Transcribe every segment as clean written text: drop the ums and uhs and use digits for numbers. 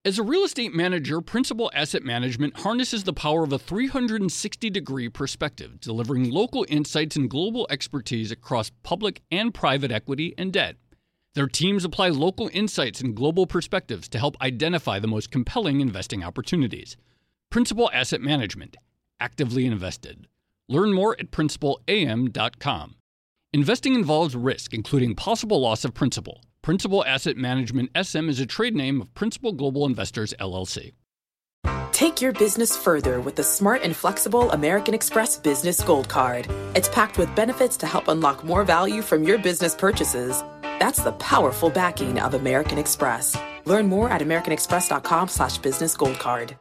As a real estate manager, Principal Asset Management harnesses the power of a 360-degree perspective, delivering local insights and global expertise across public and private equity and debt. Their teams apply local insights and global perspectives to help identify the most compelling investing opportunities. Principal Asset Management. Actively invested. Learn more at principalam.com. Investing involves risk, including possible loss of principal. Principal Asset Management SM is a trade name of Principal Global Investors, LLC. Take your business further with the smart and flexible American Express Business Gold Card. It's packed with benefits to help unlock more value from your business purchases. That's the powerful backing of American Express. Learn more at americanexpress.com/businessgoldcard.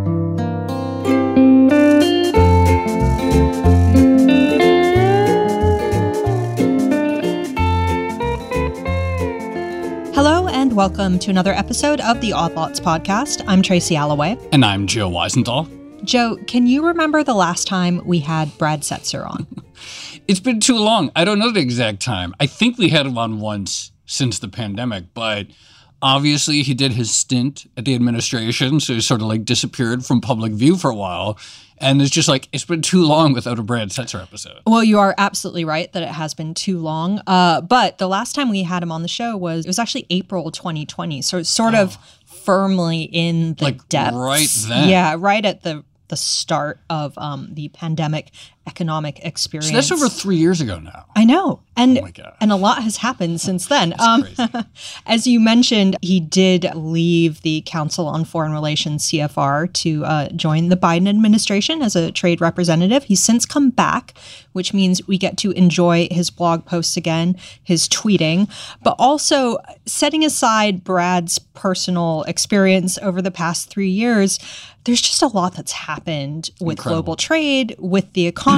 Hello and welcome to another episode of the Odd Lots podcast. I'm Tracy Alloway. And I'm Joe Weisenthal. Joe, can you remember the last time we had Brad Setzer on? It's been too long. I don't know the exact time. I think we had him on once since the pandemic, but obviously he did his stint at the administration, so he sort of like disappeared from public view for a while. And it's just like, it's been too long without a Brad Setzer episode. Well, you are absolutely right that it has been too long. But the last time we had him on the show was actually April 2020. So it's sort of firmly in the depths. Right then. Yeah, right at the start of the pandemic economic experience. So that's over 3 years ago now. I know. And, oh my God. And a lot has happened since then. Crazy. As you mentioned, he did leave the Council on Foreign Relations, CFR, to join the Biden administration as a trade representative. He's since come back, which means we get to enjoy his blog posts again, his tweeting, but also setting aside Brad's personal experience over the past 3 years, there's just a lot that's happened with global trade, with the economy.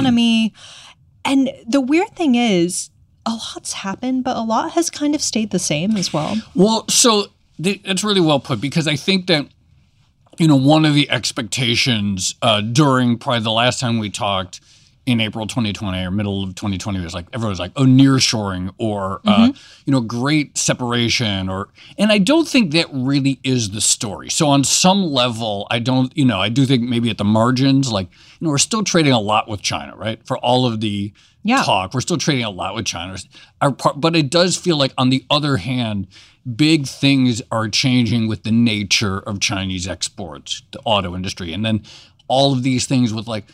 And the weird thing is, a lot's happened, but a lot has kind of stayed the same as well. Well, so that's really well put, because I think that, you know, one of the expectations during probably the last time we talked in April 2020 or middle of 2020 was like, everyone was like, oh, nearshoring or, you know, great separation and I don't think that really is the story. So on some level, I do think maybe at the margins, like, you know, we're still trading a lot with China, right? For all of the talk, we're still trading a lot with China. But it does feel like, on the other hand, big things are changing with the nature of Chinese exports, the auto industry. And then all of these things with like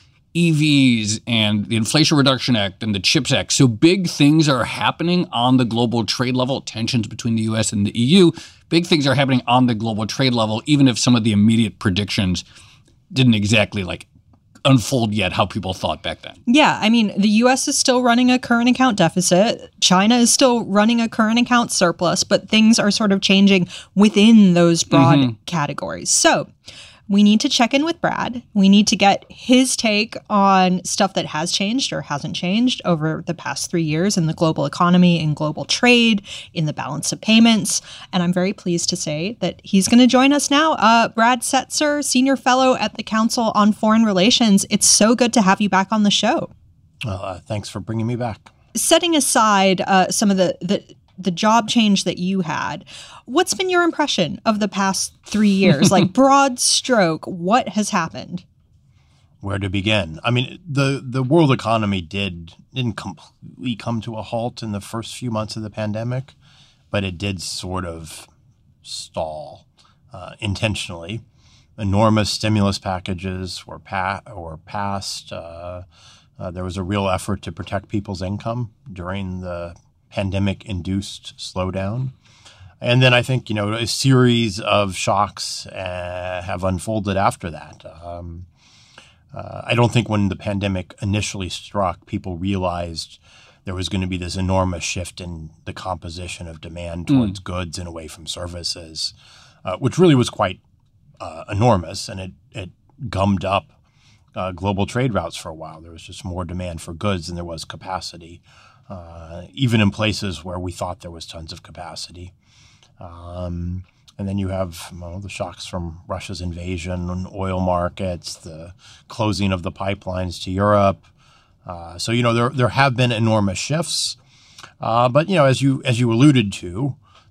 EVs and the Inflation Reduction Act and the CHIPS Act. So big things are happening on the global trade level, tensions between the US and the EU. Big things are happening on the global trade level, even if some of the immediate predictions didn't exactly like unfold yet how people thought back then. Yeah, I mean, the US is still running a current account deficit. China is still running a current account surplus, but things are sort of changing within those broad categories. So we need to check in with Brad. We need to get his take on stuff that has changed or hasn't changed over the past 3 years in the global economy, in global trade, in the balance of payments. And I'm very pleased to say that he's going to join us now. Brad Setzer, Senior Fellow at the Council on Foreign Relations. It's so good to have you back on the show. Thanks for bringing me back. Setting aside some of the job change that you had, what's been your impression of the past 3 years? Like, broad stroke, what has happened? Where to begin? I mean, the world economy didn't completely come to a halt in the first few months of the pandemic, but it did sort of stall intentionally. Enormous stimulus packages were passed. There was a real effort to protect people's income during the pandemic-induced slowdown. And then I think, you know, a series of shocks have unfolded after that. I don't think when the pandemic initially struck, people realized there was going to be this enormous shift in the composition of demand towards goods and away from services, which really was quite enormous, and it gummed up global trade routes for a while. There was just more demand for goods than there was capacity. Even in places where we thought there was tons of capacity. And then you have the shocks from Russia's invasion on oil markets, the closing of the pipelines to Europe. So, you know, there have been enormous shifts. But, you know, as you alluded to,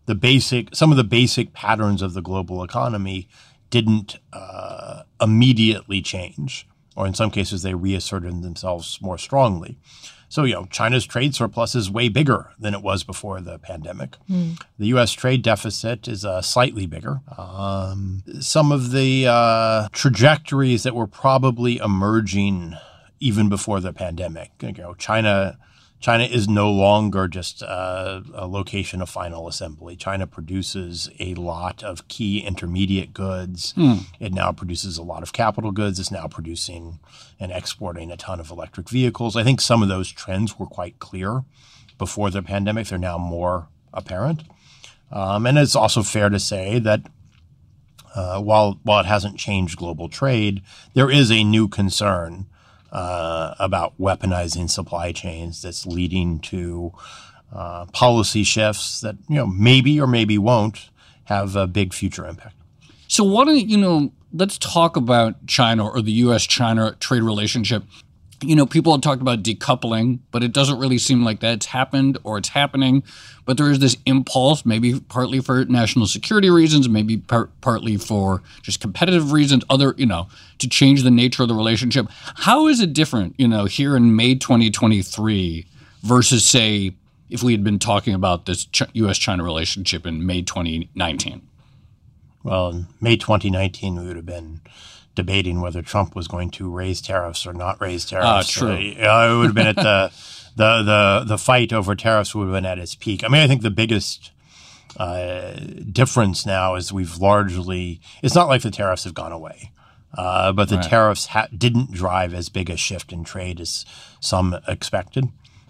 some of the basic patterns of the global economy didn't immediately change, or in some cases they reasserted themselves more strongly. So, China's trade surplus is way bigger than it was before the pandemic. The U.S. trade deficit is slightly bigger. Some of the trajectories that were probably emerging even before the pandemic, China is no longer just a location of final assembly. China produces a lot of key intermediate goods. It now produces a lot of capital goods. It's now producing and exporting a ton of electric vehicles. I think some of those trends were quite clear before the pandemic. They're now more apparent. And it's also fair to say that while it hasn't changed global trade, there is a new concern about weaponizing supply chains that's leading to policy shifts that maybe or maybe won't have a big future impact. So why don't let's talk about China or the U.S.-China trade relationship. People have talked about decoupling, but it doesn't really seem like that's happened or it's happening. But there is this impulse, maybe partly for national security reasons, maybe partly for just competitive reasons, to change the nature of the relationship. How is it different, here in May 2023 versus, say, if we had been talking about this U.S.-China relationship in May 2019? Well, in May 2019, we would have been debating whether Trump was going to raise tariffs or not raise tariffs. True. It would have been at the fight over tariffs would have been at its peak. I mean, I think the biggest difference now is it's not like the tariffs have gone away, but the tariffs didn't drive as big a shift in trade as some expected.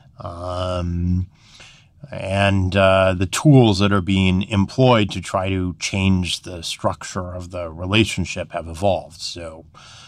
And the tools that are being employed to try to change the structure of the relationship have evolved. So,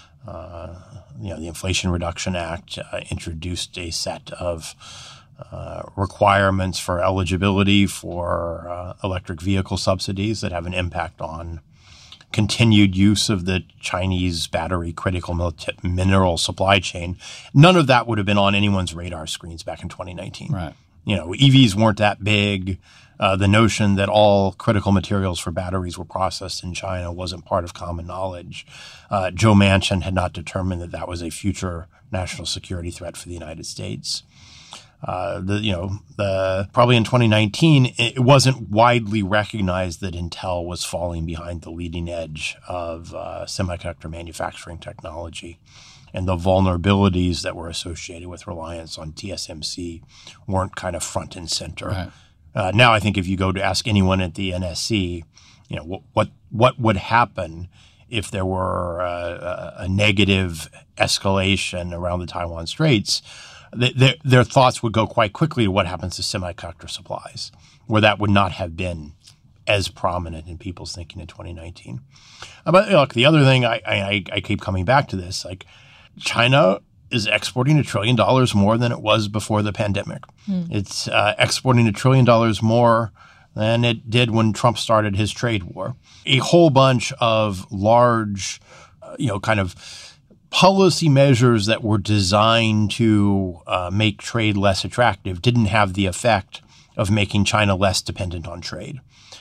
the Inflation Reduction Act introduced a set of requirements for eligibility for electric vehicle subsidies that have an impact on continued use of the Chinese battery critical mineral supply chain. None of that would have been on anyone's radar screens back in 2019. Right. EVs weren't that big. The notion that all critical materials for batteries were processed in China wasn't part of common knowledge. Joe Manchin had not determined that that was a future national security threat for the United States. Probably in 2019, it wasn't widely recognized that Intel was falling behind the leading edge of semiconductor manufacturing technology. And the vulnerabilities that were associated with reliance on TSMC weren't kind of front and center. Right. Now, I think if you go to ask anyone at the NSC, what would happen if there were a negative escalation around the Taiwan Straits, their thoughts would go quite quickly to what happens to semiconductor supplies, where that would not have been as prominent in people's thinking in 2019. But look, the other thing I keep coming back to this, China is exporting $1 trillion more than it was before the pandemic. It's exporting $1 trillion more than it did when Trump started his trade war. A whole bunch of large, kind of policy measures that were designed to make trade less attractive didn't have the effect of making China less dependent on trade.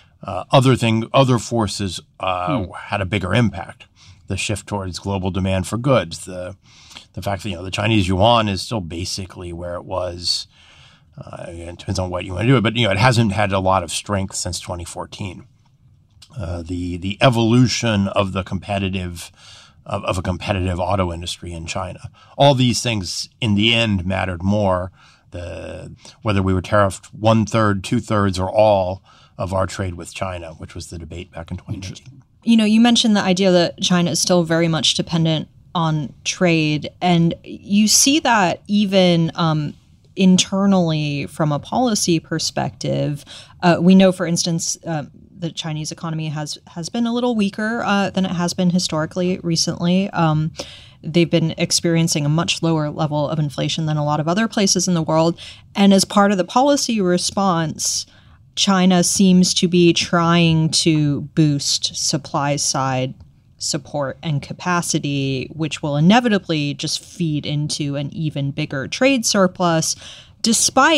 Other forces had a bigger impact. The shift towards global demand for goods, the fact that the Chinese yuan is still basically where it was. It depends on what you want to do, but it hasn't had a lot of strength since 2014. The evolution of the competitive auto industry in China, all these things in the end mattered more. Whether we were tariffed 1/3, 2/3, or all of our trade with China, which was the debate back in 2019. You mentioned the idea that China is still very much dependent on trade, and you see that even internally from a policy perspective. We know, for instance, the Chinese economy has been a little weaker than it has been historically recently. They've been experiencing a much lower level of inflation than a lot of other places in the world. And as part of the policy response, China seems to be trying to boost supply side support and capacity, which will inevitably just feed into an even bigger trade surplus, despite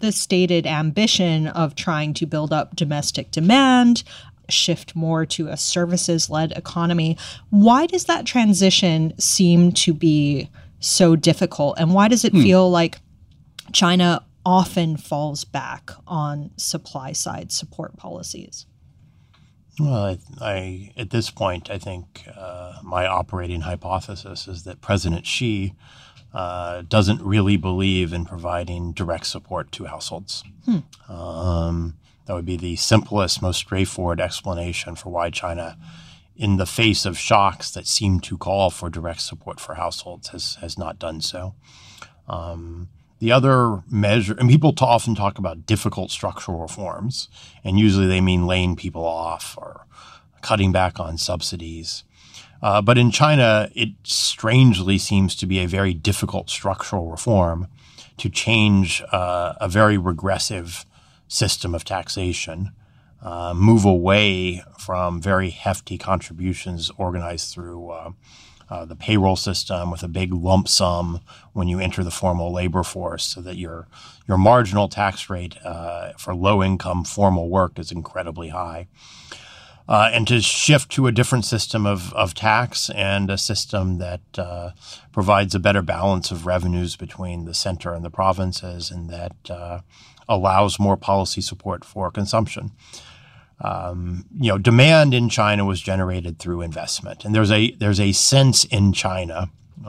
the stated ambition of trying to build up domestic demand, shift more to a services-led economy. Why does that transition seem to be so difficult? And why does it feel like China often falls back on supply-side support policies? Well, I at this point, I think my operating hypothesis is that President Xi doesn't really believe in providing direct support to households. That would be the simplest, most straightforward explanation for why China, in the face of shocks that seem to call for direct support for households, has not done so. The other measure, and people often talk about difficult structural reforms, and usually they mean laying people off or cutting back on subsidies. But in China, it strangely seems to be a very difficult structural reform to change a very regressive system of taxation, move away from very hefty contributions organized through the payroll system with a big lump sum when you enter the formal labor force, so that your marginal tax rate for low-income formal work is incredibly high. And to shift to a different system of tax and a system that provides a better balance of revenues between the center and the provinces, and that allows more policy support for consumption. Demand in China was generated through investment, and there's a sense in China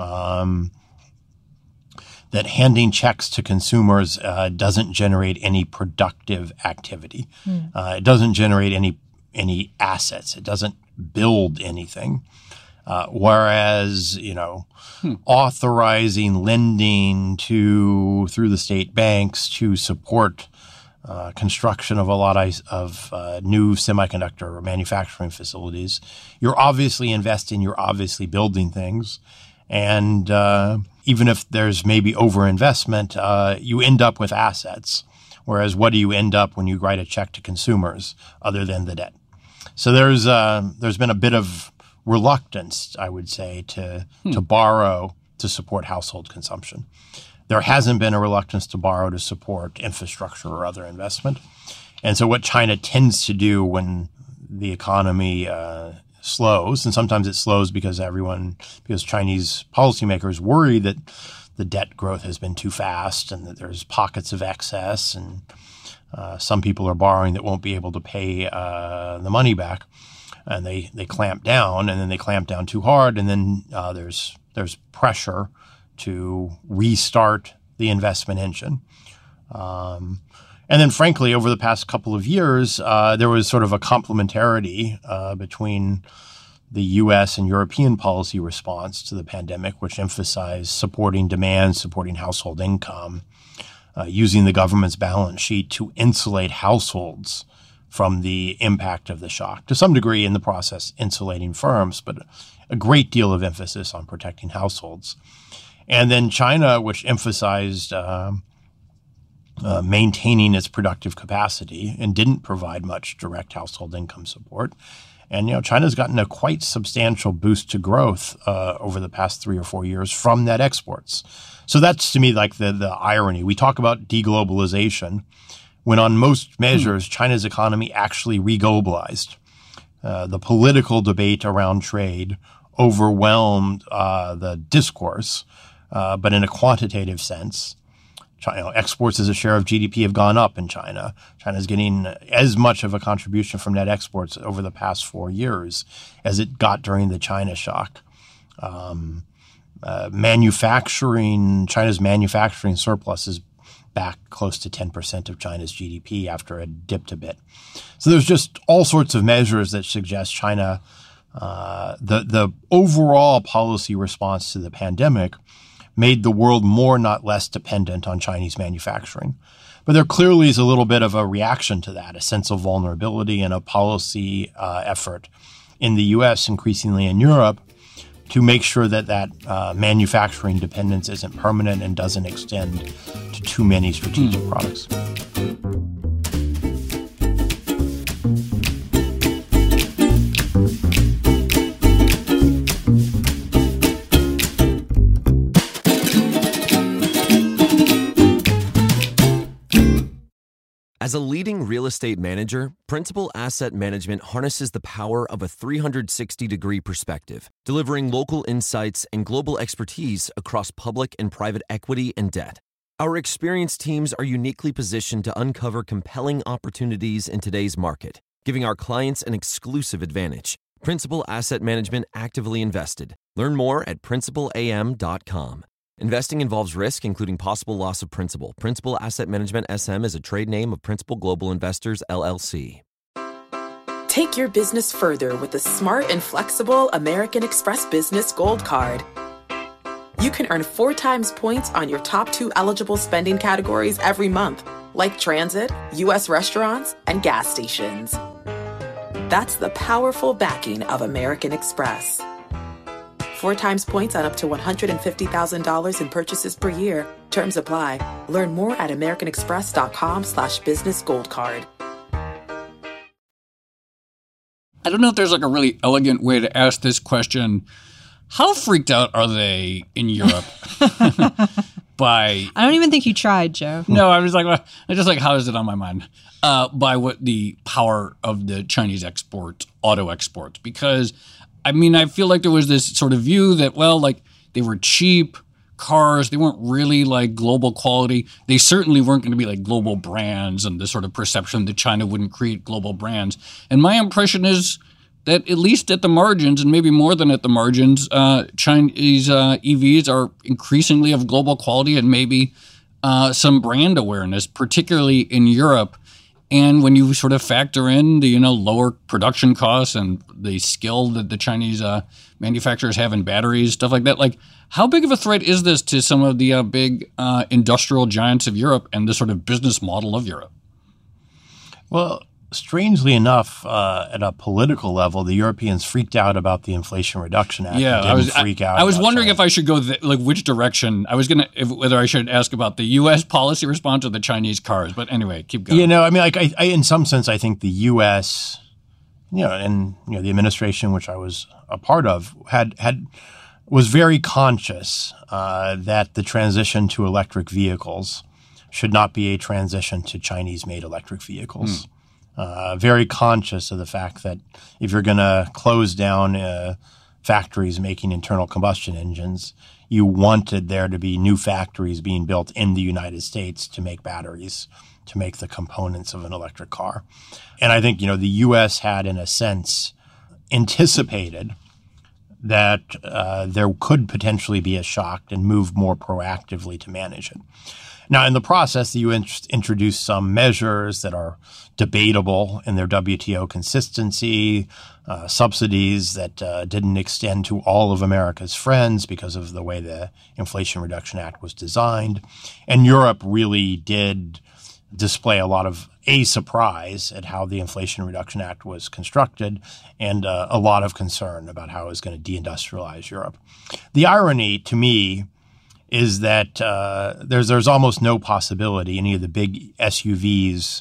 that handing checks to consumers doesn't generate any productive activity. It doesn't generate any assets. It doesn't build anything. Whereas, authorizing lending through the state banks to support construction of a lot of new semiconductor manufacturing facilities, you're obviously investing, you're obviously building things. And even if there's maybe overinvestment, you end up with assets. Whereas what do you end up when you write a check to consumers other than the debt? So there's been a bit of reluctance, I would say, to borrow to support household consumption. There hasn't been a reluctance to borrow to support infrastructure or other investment. And so what China tends to do when the economy slows, and sometimes it slows because Chinese policymakers worry that the debt growth has been too fast and that there's pockets of excess, and some people are borrowing that won't be able to pay the money back, and they clamp down, and then they clamp down too hard, and then there's pressure to restart the investment engine. And then, frankly, over the past couple of years, there was sort of a complementarity between the U.S. and European policy response to the pandemic, which emphasized supporting demand, supporting household income, using the government's balance sheet to insulate households from the impact of the shock. To some degree, in the process, insulating firms, but a great deal of emphasis on protecting households. And then China, which emphasized maintaining its productive capacity and didn't provide much direct household income support. And, China's gotten a quite substantial boost to growth over the past 3 or 4 years from net exports. So that's, to me, like the irony. We talk about deglobalization when on most measures, China's economy actually reglobalized. The political debate around trade overwhelmed the discourse, but in a quantitative sense. Exports as a share of GDP have gone up in China. China's getting as much of a contribution from net exports over the past 4 years as it got during the China shock. China's manufacturing surplus is back close to 10% of China's GDP after it dipped a bit. So there's just all sorts of measures that suggest China, the overall policy response to the pandemic made the world more, not less, dependent on Chinese manufacturing. But there clearly is a little bit of a reaction to that, a sense of vulnerability and a policy effort in the U.S., increasingly in Europe, to make sure that manufacturing dependence isn't permanent and doesn't extend to too many strategic products. As a leading real estate manager, Principal Asset Management harnesses the power of a 360-degree perspective, delivering local insights and global expertise across public and private equity and debt. Our experienced teams are uniquely positioned to uncover compelling opportunities in today's market, giving our clients an exclusive advantage. Principal Asset Management actively invested. Learn more at principalam.com. Investing involves risk, including possible loss of principal. Principal Asset Management SM is a trade name of Principal Global Investors, LLC. Take your business further with the smart and flexible American Express Business Gold Card. You can earn 4 times points on your top 2 eligible spending categories every month, like transit, U.S. restaurants, and gas stations. That's the powerful backing of American Express. 4 times points on up to $150,000 in purchases per year. Terms apply. Learn more at americanexpress.com/businessgoldcard. I don't know if there's like a really elegant way to ask this question. How freaked out are they in Europe by... I don't even think you tried, Joe. No, I was like, how is it on my mind? By what the power of the Chinese auto exports. Because I mean, I feel like there was this sort of view that, well, like they were cheap cars. They weren't really like global quality. They certainly weren't going to be like global brands, and the sort of perception that China wouldn't create global brands. And my impression is that at least at the margins, and maybe more than at the margins, Chinese EVs are increasingly of global quality and maybe some brand awareness, particularly in Europe. And when you sort of factor in the lower production costs and the skill that the Chinese manufacturers have in batteries, stuff like that, like how big of a threat is this to some of the big industrial giants of Europe and the sort of business model of Europe? Well, strangely enough, at a political level, the Europeans freaked out about the Inflation Reduction Act. Yeah, I was wondering if I should go which direction. I was whether I should ask about the U.S. policy response or the Chinese cars. But anyway, keep going. I mean, like I in some sense, I think the U.S. and the administration which I was a part of was very conscious that the transition to electric vehicles should not be a transition to Chinese-made electric vehicles. Very conscious of the fact that if you're going to close down factories making internal combustion engines, you wanted there to be new factories being built in the United States to make batteries, to make the components of an electric car. And I think, the U.S. had, in a sense, anticipated that there could potentially be a shock and move more proactively to manage it. Now, in the process, the U.S. introduced some measures that are debatable in their WTO consistency, subsidies that didn't extend to all of America's friends because of the way the Inflation Reduction Act was designed. And Europe really did display a lot of surprise at how the Inflation Reduction Act was constructed and a lot of concern about how it was going to deindustrialize Europe. The irony, to me, is that there's almost no possibility any of the big SUVs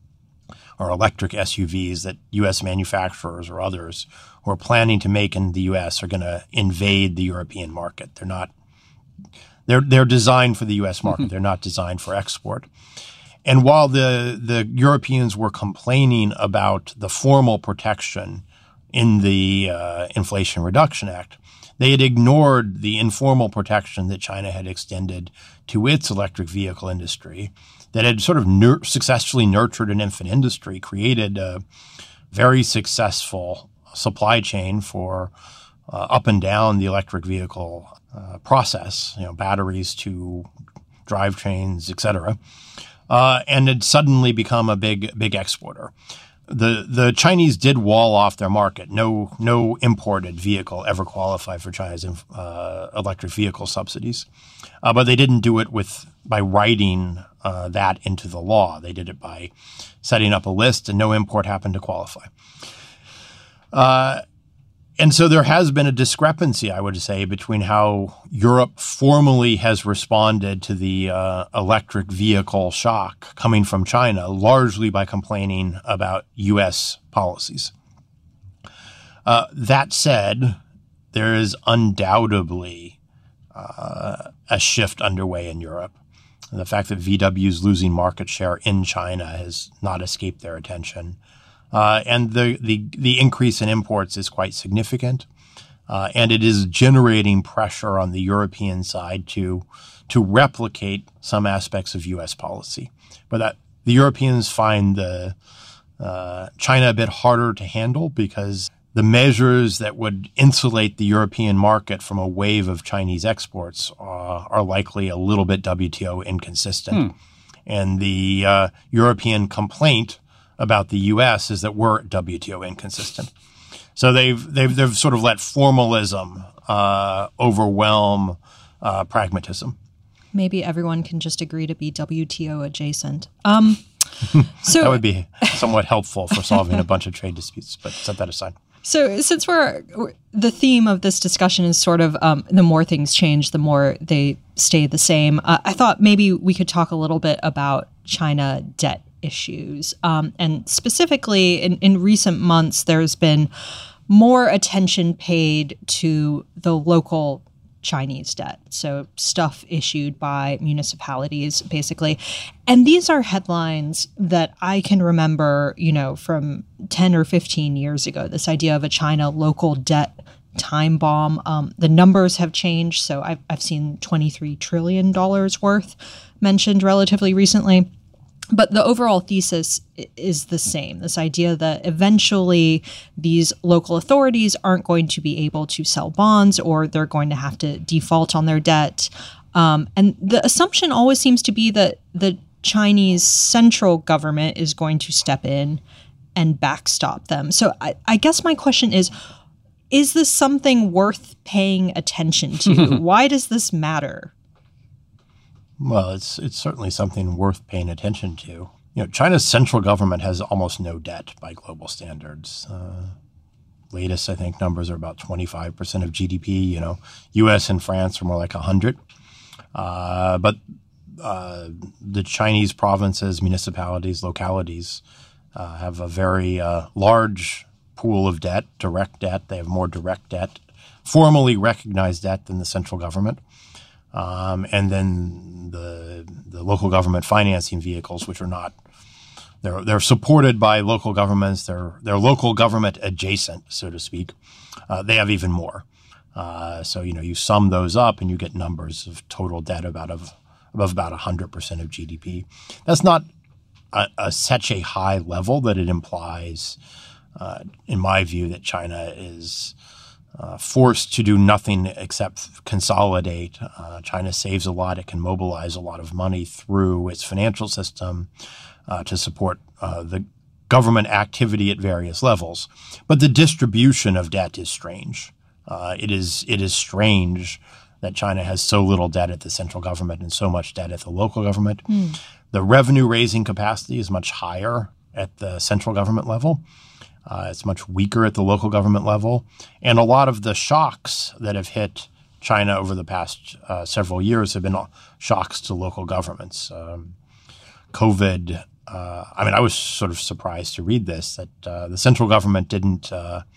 or electric SUVs that U.S. manufacturers or others who are planning to make in the U.S. are going to invade the European market. They're not. They're designed for the U.S. market. They're not designed for export. And while the Europeans were complaining about the formal protection in the Inflation Reduction Act, they had ignored the informal protection that China had extended to its electric vehicle industry that had sort of successfully nurtured an infant industry, created a very successful supply chain for up and down the electric vehicle process, batteries to drivetrains, et cetera, and had suddenly become a big exporter. The Chinese did wall off their market. No imported vehicle ever qualified for China's electric vehicle subsidies, but they didn't do it by writing that into the law. They did it by setting up a list, and no import happened to qualify. And so there has been a discrepancy, I would say, between how Europe formally has responded to the electric vehicle shock coming from China, largely by complaining about U.S. policies. That said, there is undoubtedly a shift underway in Europe. The fact that VW is losing market share in China has not escaped their attention. And the increase in imports is quite significant. And it is generating pressure on the European side to replicate some aspects of U.S. policy. But that the Europeans find China a bit harder to handle because the measures that would insulate the European market from a wave of Chinese exports are likely a little bit WTO inconsistent. And the European complaint about the U.S. is that we're WTO inconsistent. So they've sort of let formalism overwhelm pragmatism. Maybe everyone can just agree to be WTO adjacent. So that would be somewhat helpful for solving a bunch of trade disputes, but set that aside. So since the theme of this discussion is sort of the more things change, the more they stay the same, I thought maybe we could talk a little bit about China debt issues. And specifically in recent months, there's been more attention paid to the local Chinese debt. So stuff issued by municipalities, basically. And these are headlines that I can remember, from 10 or 15 years ago, this idea of a China local debt time bomb. The numbers have changed. So I've seen $23 trillion worth mentioned relatively recently. But the overall thesis is the same, this idea that eventually these local authorities aren't going to be able to sell bonds or they're going to have to default on their debt. And the assumption always seems to be that the Chinese central government is going to step in and backstop them. So I guess my question is this something worth paying attention to? Why does this matter? Well, it's certainly something worth paying attention to. China's central government has almost no debt by global standards. Latest, I think, numbers are about 25% of GDP. U.S. and France are more like 100. But the Chinese provinces, municipalities, localities have a very large pool of debt, direct debt. They have more direct debt, formally recognized debt than the central government. And then the local government financing vehicles, which are not, they're supported by local governments. They're local government adjacent, so to speak. They have even more. So you sum those up and you get numbers of total debt above about 100% of GDP. That's not such a high level that it implies, in my view, that China is forced to do nothing except consolidate. China saves a lot. It can mobilize a lot of money through its financial system to support the government activity at various levels. But the distribution of debt is strange. It is strange that China has so little debt at the central government and so much debt at the local government. The revenue-raising capacity is much higher at the central government level. It's much weaker at the local government level. And a lot of the shocks that have hit China over the past several years have been shocks to local governments. COVID, I was sort of surprised to read this, that the central government didn't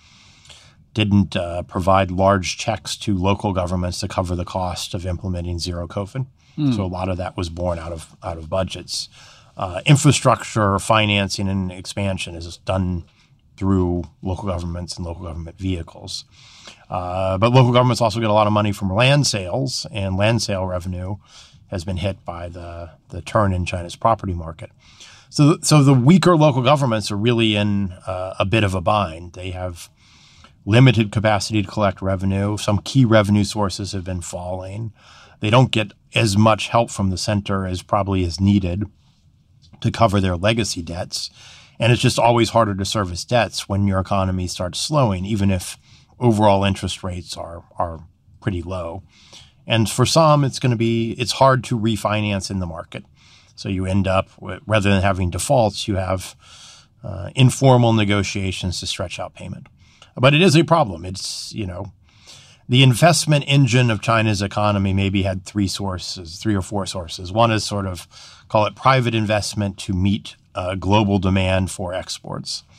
provide large checks to local governments to cover the cost of implementing zero COVID. So a lot of that was borne out of budgets. Infrastructure, financing, and expansion is done through local governments and local government vehicles. But local governments also get a lot of money from land sales, and land sale revenue has been hit by the turn in China's property market. So the weaker local governments are really in a bit of a bind. They have limited capacity to collect revenue. Some key revenue sources have been falling. They don't get as much help from the center as probably is needed to cover their legacy debts. And it's just always harder to service debts when your economy starts slowing, even if overall interest rates are pretty low. And for some, it's hard to refinance in the market. So you end up, rather than having defaults, you have informal negotiations to stretch out payment. But it is a problem. It's, the investment engine of China's economy maybe had three or four sources. One is sort of, call it private investment to meet global demand for exports.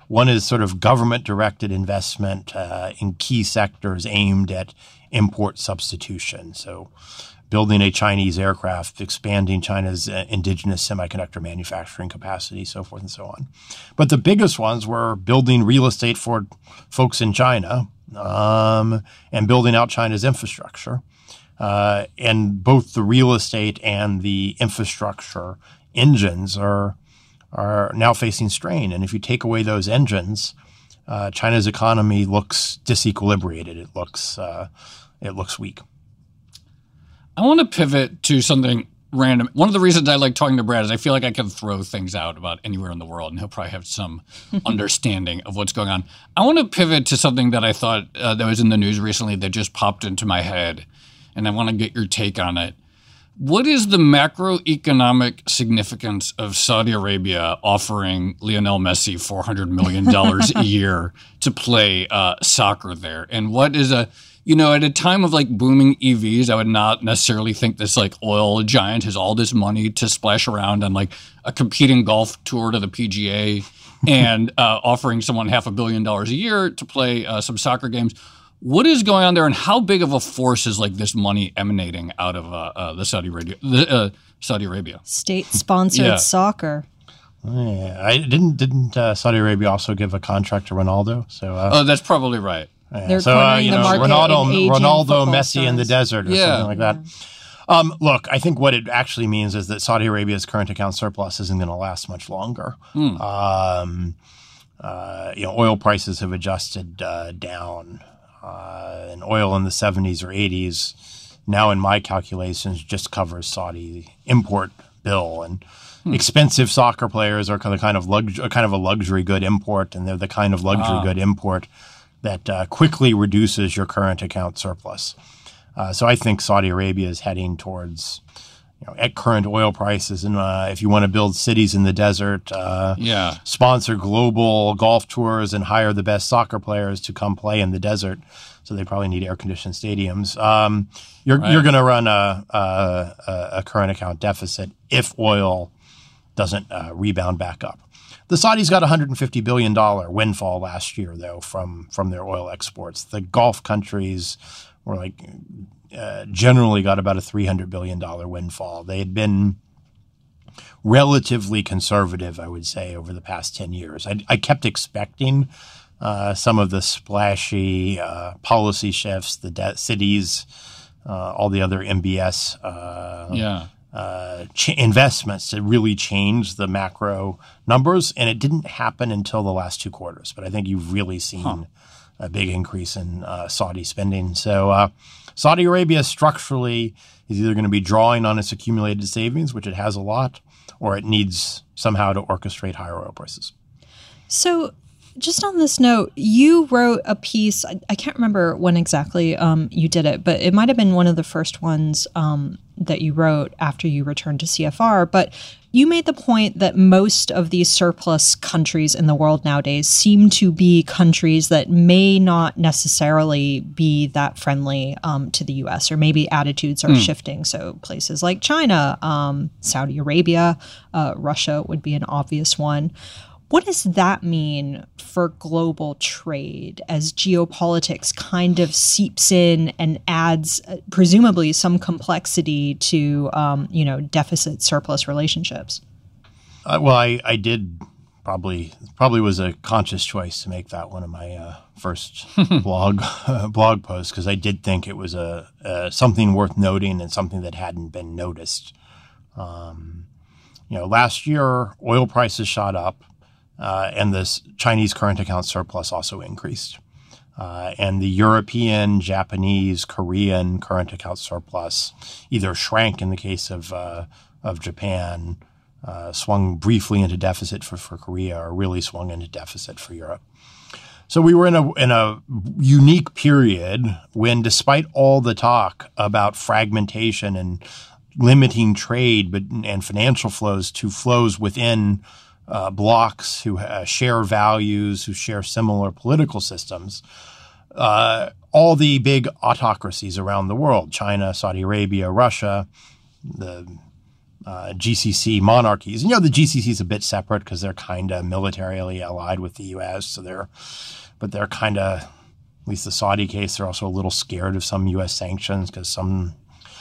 One is sort of government-directed investment in key sectors aimed at import substitution. So building a Chinese aircraft, expanding China's indigenous semiconductor manufacturing capacity, so forth and so on. But the biggest ones were building real estate for folks in China and building out China's infrastructure. And both the real estate and the infrastructure engines are now facing strain. And if you take away those engines, China's economy looks disequilibrated. It looks weak. I want to pivot to something random. One of the reasons I like talking to Brad is I feel like I can throw things out about anywhere in the world, and he'll probably have some understanding of what's going on. I want to pivot to something that I thought that was in the news recently that just popped into my head, and I want to get your take on it. What is the macroeconomic significance of Saudi Arabia offering Lionel Messi $400 million a year to play soccer there? And what is at a time of like booming EVs, I would not necessarily think this like oil giant has all this money to splash around on like a competing golf tour to the PGA and offering someone $500 million a year to play some soccer games. What is going on there, and how big of a force is like this money emanating out of the Saudi Arabia? State-sponsored soccer. Yeah, I didn't Saudi Arabia also give a contract to Ronaldo? So that's probably right. They're cornering the market Ronaldo, Messi stars. in the desert, or something like that. Look, I think what it actually means is that Saudi Arabia's current account surplus isn't going to last much longer. Oil prices have adjusted down. And oil in the 70s or 80s, now in my calculations, just covers Saudi import bill. And expensive soccer players are kind of a luxury good import, and they're the kind of luxury good import that quickly reduces your current account surplus. So I think Saudi Arabia is heading towards, at current oil prices, and if you want to build cities in the desert, sponsor global golf tours and hire the best soccer players to come play in the desert, so they probably need air-conditioned stadiums. You're going to run a current account deficit if oil doesn't rebound back up. The Saudis got a $150 billion windfall last year, though, from their oil exports. The Gulf countries were generally got about a $300 billion windfall. They had been relatively conservative, I would say, over the past 10 years. I kept expecting some of the splashy policy shifts, the cities, all the other MBS investments to really change the macro numbers, and it didn't happen until the last 2 quarters. But I think you've really seen a big increase in Saudi spending. So Saudi Arabia structurally is either going to be drawing on its accumulated savings, which it has a lot, or it needs somehow to orchestrate higher oil prices. So just on this note, you wrote a piece, I can't remember when exactly you did it, but it might have been one of the first ones that you wrote after you returned to CFR. But you made the point that most of these surplus countries in the world nowadays seem to be countries that may not necessarily be that friendly to the U.S., or maybe attitudes are shifting. So places like China, Saudi Arabia, Russia would be an obvious one. What does that mean for global trade as geopolitics kind of seeps in and adds presumably some complexity to deficit surplus relationships? I did probably was a conscious choice to make that one of my first blog posts, because I did think it was something worth noting and something that hadn't been noticed. Last year oil prices shot up. And the Chinese current account surplus also increased. And the European, Japanese, Korean current account surplus either shrank in the case of Japan, swung briefly into deficit for Korea, or really swung into deficit for Europe. So we were in a unique period when, despite all the talk about fragmentation and limiting trade and financial flows to flows within blocks who share values, who share similar political systems, all the big autocracies around the world, China, Saudi Arabia, Russia, the GCC monarchies. And, the GCC is a bit separate because they're kind of militarily allied with the U.S. So they're kind of, at least the Saudi case, they're also a little scared of some U.S. sanctions because some,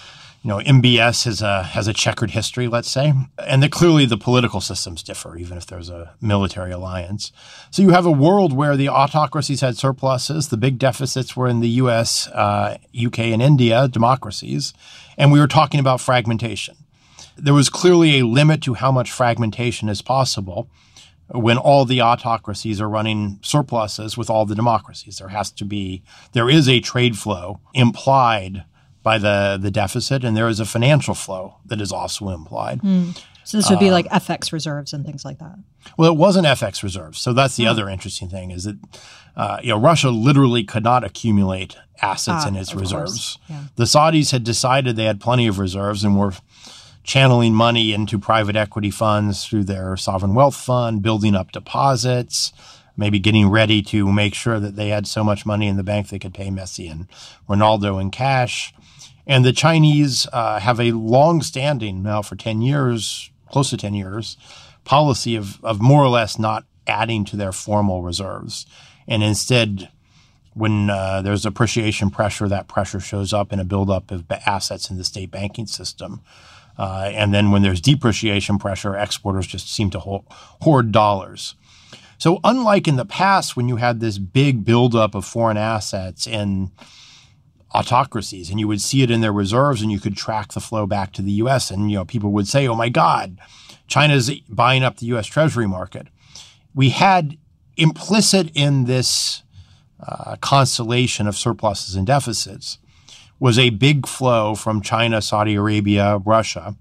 MBS has a checkered history, let's say. And clearly the political systems differ, even if there's a military alliance. So you have a world where the autocracies had surpluses. The big deficits were in the U.S., UK, and India, democracies. And we were talking about fragmentation. There was clearly a limit to how much fragmentation is possible when all the autocracies are running surpluses with all the democracies. There is a trade flow implied by the deficit, and there is a financial flow that is also implied. So this would be like FX reserves and things like that. Well, it wasn't FX reserves. So that's the other interesting thing is that Russia literally could not accumulate assets in its reserves. Yeah. The Saudis had decided they had plenty of reserves and were channeling money into private equity funds through their sovereign wealth fund, building up deposits, maybe getting ready to make sure that they had so much money in the bank they could pay Messi and Ronaldo in cash. And the Chinese have a long-standing, now for 10 years, close to 10 years, policy of more or less not adding to their formal reserves. And instead, when there's appreciation pressure, that pressure shows up in a buildup of assets in the state banking system. And then when there's depreciation pressure, exporters just seem to hoard dollars. So unlike in the past when you had this big buildup of foreign assets in autocracies and you would see it in their reserves and you could track the flow back to the U.S. and, people would say, oh, my God, China's buying up the U.S. Treasury market. We had implicit in this constellation of surpluses and deficits was a big flow from China, Saudi Arabia, Russia,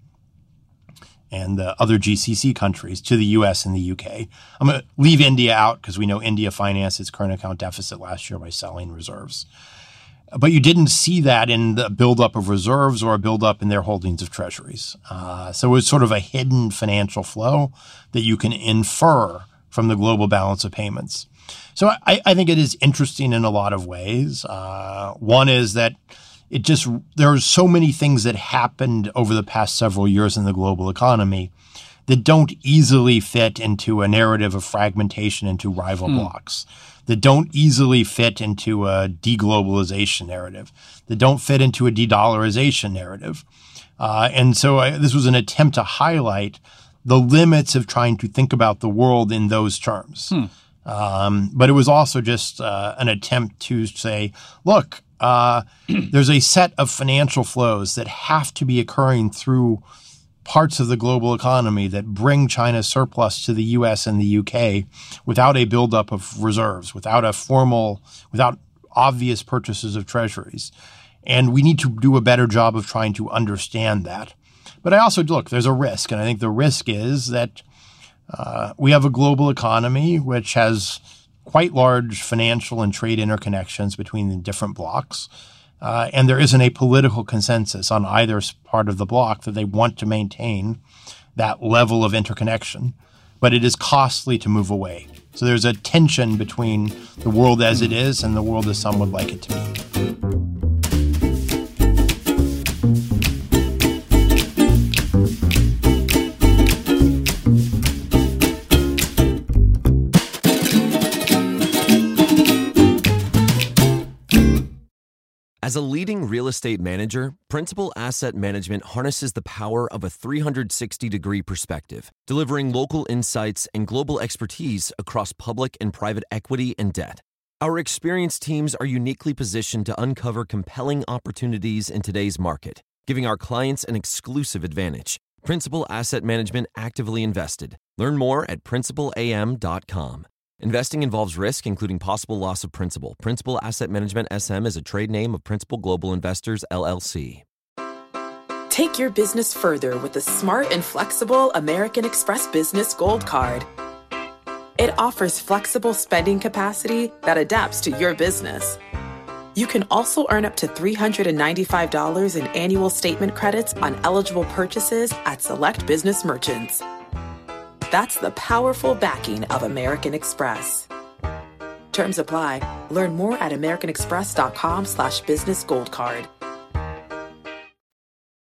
and the other GCC countries to the U.S. and the U.K. I'm going to leave India out because we know India financed its current account deficit last year by selling reserves. But you didn't see that in the buildup of reserves or a buildup in their holdings of treasuries. So it was sort of a hidden financial flow that you can infer from the global balance of payments. So I think it is interesting in a lot of ways. One is that there are so many things that happened over the past several years in the global economy that don't easily fit into a narrative of fragmentation into rival blocks, that don't easily fit into a deglobalization narrative, that don't fit into a de-dollarization narrative. And so this was an attempt to highlight the limits of trying to think about the world in those terms. But it was also just an attempt to say, look, there's a set of financial flows that have to be occurring through parts of the global economy that bring China's surplus to the U.S. and the U.K. without a buildup of reserves, without obvious purchases of treasuries. And we need to do a better job of trying to understand that. But I also, look, there's a risk. And I think the risk is that we have a global economy which has quite large financial and trade interconnections between the different blocks. And there isn't a political consensus on either part of the bloc that they want to maintain that level of interconnection. But it is costly to move away. So there's a tension between the world as it is and the world as some would like it to be. As a leading real estate manager, Principal Asset Management harnesses the power of a 360-degree perspective, delivering local insights and global expertise across public and private equity and debt. Our experienced teams are uniquely positioned to uncover compelling opportunities in today's market, giving our clients an exclusive advantage. Principal Asset Management actively invested. Learn more at principalam.com. Investing involves risk, including possible loss of principal. Principal Asset Management SM is a trade name of Principal Global Investors, LLC. Take your business further with the smart and flexible American Express Business Gold Card. It offers flexible spending capacity that adapts to your business. You can also earn up to $395 in annual statement credits on eligible purchases at select business merchants. That's the powerful backing of American Express. Terms apply. Learn more at americanexpress.com/businessgoldcard.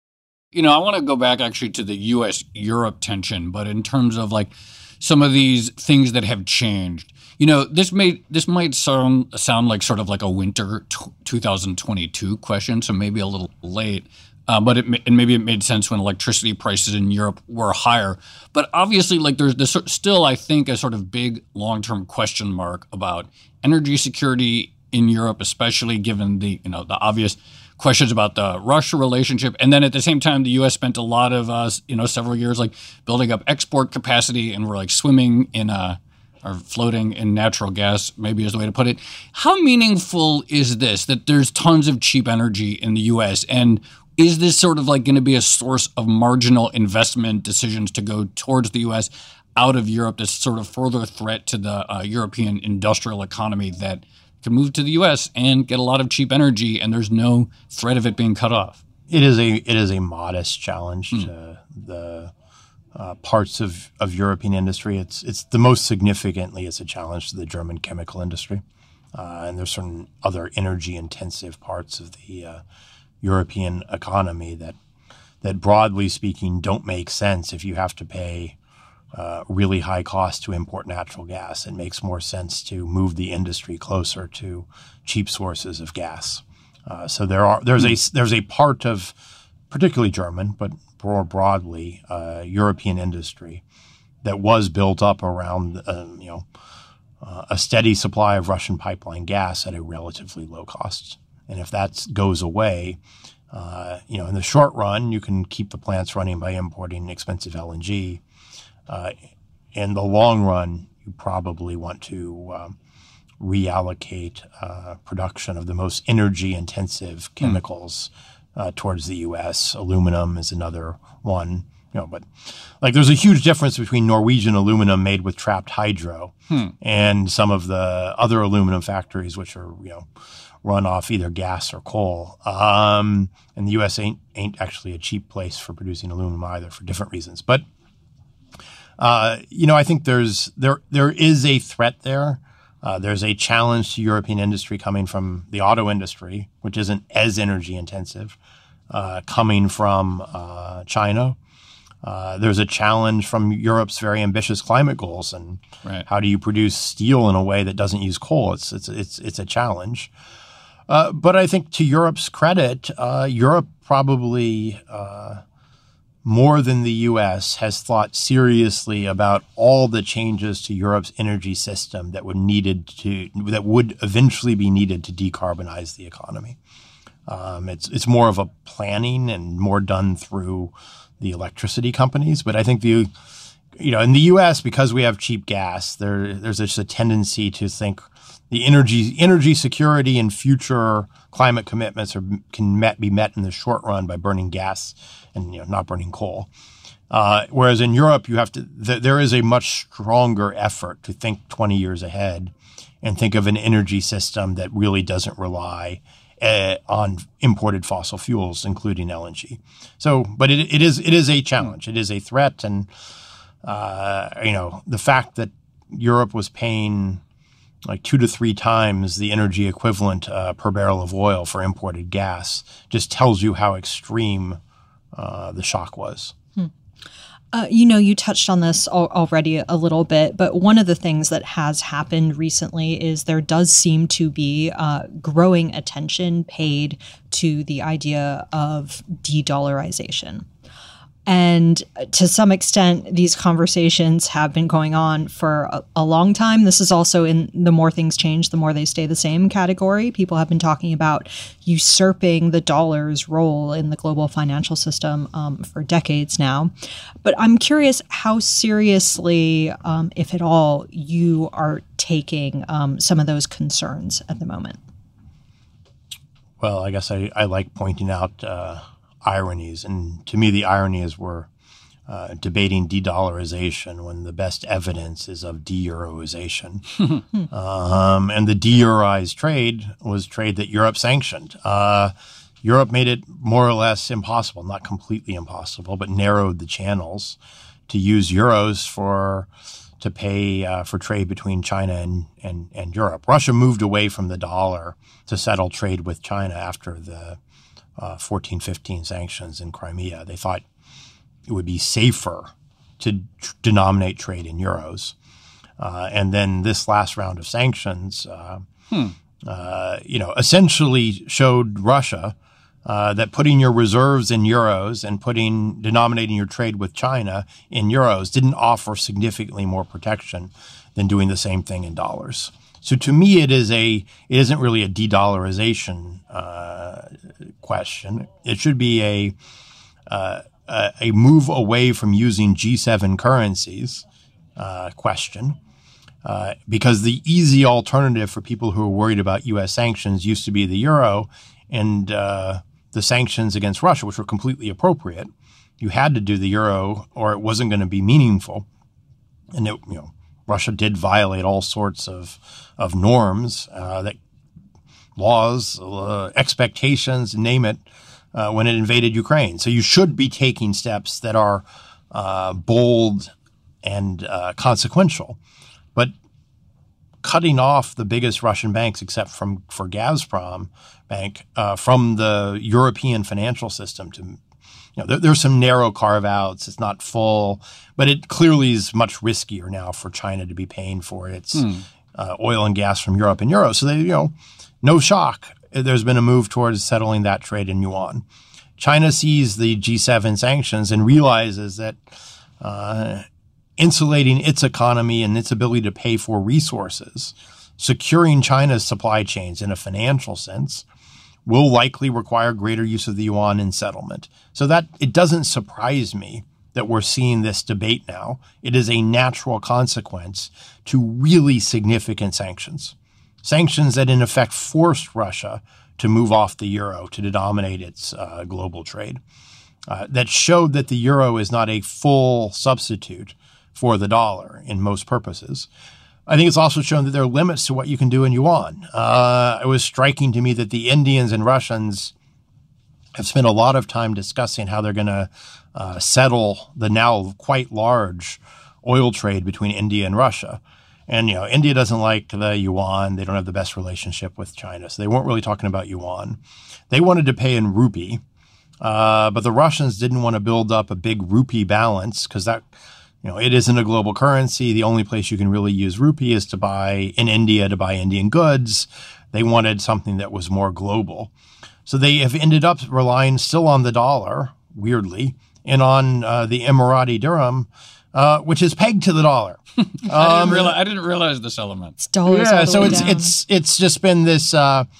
I want to go back actually to the U.S.-Europe tension, but in terms of like some of these things that have changed. This might sound like sort of like a winter 2022 question, so maybe a little late. But maybe it made sense when electricity prices in Europe were higher. But obviously, like there's still, I think, a sort of big long-term question mark about energy security in Europe, especially given the obvious questions about the Russia relationship. And then at the same time, the U.S. spent a lot of several years like building up export capacity, and we're like swimming in or floating in natural gas, maybe is the way to put it. How meaningful is this, that there's tons of cheap energy in the U.S., and is this sort of like going to be a source of marginal investment decisions to go towards the U.S. out of Europe, this sort of further threat to the European industrial economy that can move to the U.S. and get a lot of cheap energy, and there's no threat of it being cut off? It is a modest challenge to the parts of European industry. It's the most significantly it's a challenge to the German chemical industry, and there's certain other energy intensive parts of the European economy that broadly speaking don't make sense if you have to pay really high cost to import natural gas. It makes more sense to move the industry closer to cheap sources of gas. So there's a part of particularly German, but more broadly European industry that was built up around a steady supply of Russian pipeline gas at a relatively low cost. And if that goes away, in the short run, you can keep the plants running by importing expensive LNG. In the long run, you probably want to reallocate production of the most energy-intensive chemicals towards the U.S. Aluminum is another one. But like there's a huge difference between Norwegian aluminum made with trapped hydro and some of the other aluminum factories, which are run off either gas or coal. And the U.S. ain't actually a cheap place for producing aluminum either, for different reasons. But I think there is a threat there. There's a challenge to European industry coming from the auto industry, which isn't as energy intensive, coming from China. There's a challenge from Europe's very ambitious climate goals, and how do you produce steel in a way that doesn't use coal? It's a challenge. But I think to Europe's credit, Europe probably more than the U.S. has thought seriously about all the changes to Europe's energy system that would eventually be needed to decarbonize the economy. It's more of a planning and more done through the electricity companies. But I think in the U.S., because we have cheap gas, there's just a tendency to think the energy security and future climate commitments can be met in the short run by burning gas and not burning coal. Whereas in Europe, there is a much stronger effort to think 20 years ahead and think of an energy system that really doesn't rely on imported fossil fuels, including LNG. So, but it is a challenge. It is a threat, and the fact that Europe was paying like 2 to 3 times the energy equivalent per barrel of oil for imported gas just tells you how extreme the shock was. You touched on this already a little bit, but one of the things that has happened recently is there does seem to be growing attention paid to the idea of de-dollarization. And to some extent, these conversations have been going on for a long time. This is also in the more things change, the more they stay the same category. People have been talking about usurping the dollar's role in the global financial system for decades now. But I'm curious how seriously, if at all, you are taking some of those concerns at the moment. Well, I guess I like pointing out ironies. And to me, the irony is we're debating de-dollarization when the best evidence is of de-euroization. And the de-euroized trade was trade that Europe sanctioned. Europe made it more or less impossible, not completely impossible, but narrowed the channels to use euros to pay for trade between China and Europe. Russia moved away from the dollar to settle trade with China after the 1415 sanctions in Crimea. They thought it would be safer to denominate trade in euros. And then this last round of sanctions, essentially showed Russia that putting your reserves in euros and denominating your trade with China in euros didn't offer significantly more protection than doing the same thing in dollars. So to me, it isn't really a de-dollarization question. It should be a move away from using G7 currencies question. Because the easy alternative for people who are worried about U.S. sanctions used to be the euro and the sanctions against Russia, which were completely appropriate. You had to do the euro or it wasn't going to be meaningful. And Russia did violate all sorts of norms, that laws, expectations, name it, when it invaded Ukraine. So you should be taking steps that are bold and consequential. But cutting off the biggest Russian banks, except for Gazprom Bank, from the European financial system there's some narrow carve-outs. It's not full, but it clearly is much riskier now for China to be paying for its oil and gas from Europe in euros. So they, no shock. There's been a move towards settling that trade in yuan. China sees the G7 sanctions and realizes that insulating its economy and its ability to pay for resources, securing China's supply chains in a financial sense, will likely require greater use of the yuan in settlement. So that it doesn't surprise me that we're seeing this debate now. It is a natural consequence to really significant sanctions. Sanctions that in effect forced Russia to move off the euro to denominate its global trade. That showed that the euro is not a full substitute for the dollar in most purposes. I think it's also shown that there are limits to what you can do in yuan. It was striking to me that the Indians and Russians have spent a lot of time discussing how they're going to settle the now quite large oil trade between India and Russia. And, India doesn't like the yuan. They don't have the best relationship with China. So they weren't really talking about yuan. They wanted to pay in rupee. But the Russians didn't want to build up a big rupee balance because that, it isn't a global currency. The only place you can really use rupee is to buy Indian goods. They wanted something that was more global. So they have ended up relying still on the dollar, weirdly, and on the Emirati dirham, which is pegged to the dollar. I didn't realize this element. It's dollars. Yeah, so it's just been this.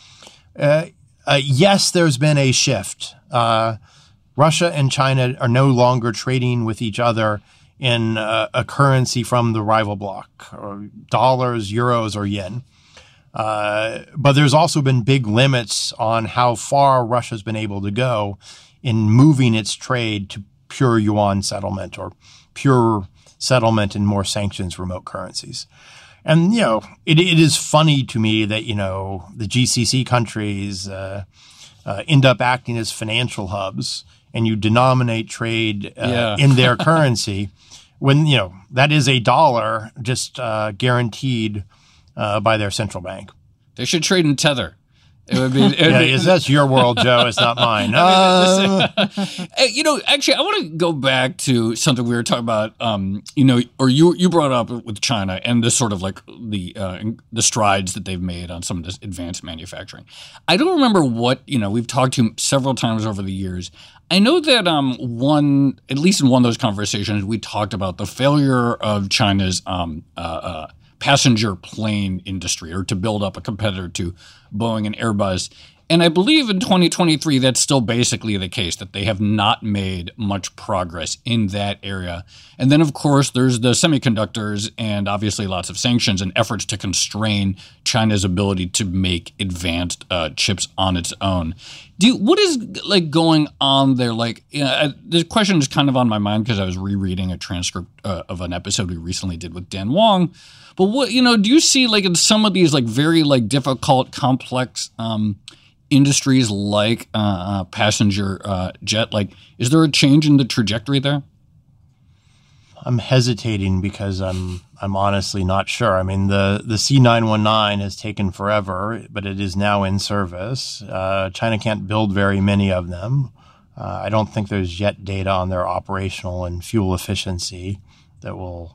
Yes, there's been a shift. Russia and China are no longer trading with each other in a currency from the rival bloc, or dollars, euros, or yen. But there's also been big limits on how far Russia's been able to go in moving its trade to pure yuan settlement or pure settlement in more sanctions remote currencies. And, it is funny to me that, the GCC countries end up acting as financial hubs and you denominate trade in their currency when, that is a dollar just guaranteed by their central bank. They should trade in Tether. It would be. That's your world, Joe. It's not mine. Actually, I want to go back to something we were talking about. Or you brought up with China and the sort of like the strides that they've made on some of this advanced manufacturing. I don't remember what we've talked to several times over the years. I know that at least in one of those conversations, we talked about the failure of China's passenger plane industry, or to build up a competitor to Boeing and Airbus. And I believe in 2023, that's still basically the case, that they have not made much progress in that area. And then, of course, there's the semiconductors and obviously lots of sanctions and efforts to constrain China's ability to make advanced chips on its own. What is going on there? The question is kind of on my mind because I was rereading a transcript of an episode we recently did with Dan Wong. But what, do you see in some of these very difficult, complex industries like passenger jet, is there a change in the trajectory there? hesitating because I'm honestly not sure. I mean, the C919 has taken forever, but it is now in service. China can't build very many of them. I don't think there's yet data on their operational and fuel efficiency that will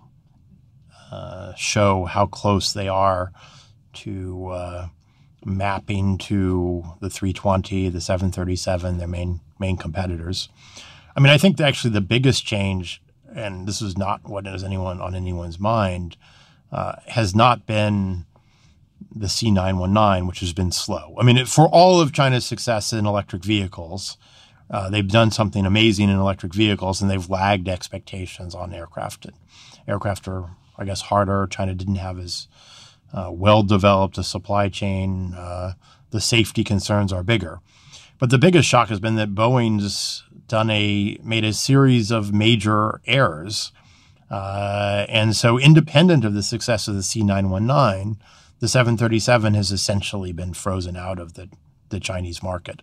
show how close they are to mapping to the 320, the 737, their main competitors. I mean, I think that actually the biggest change, and this is not what is on anyone's mind, has not been the C919, which has been slow. I mean, for all of China's success in electric vehicles, they've done something amazing in electric vehicles, and they've lagged expectations on aircraft. Aircraft are, I guess, harder. China didn't have as well-developed a supply chain. The safety concerns are bigger. But the biggest shock has been that Boeing's made a series of major errors. And so independent of the success of the C919, the 737 has essentially been frozen out of the Chinese market.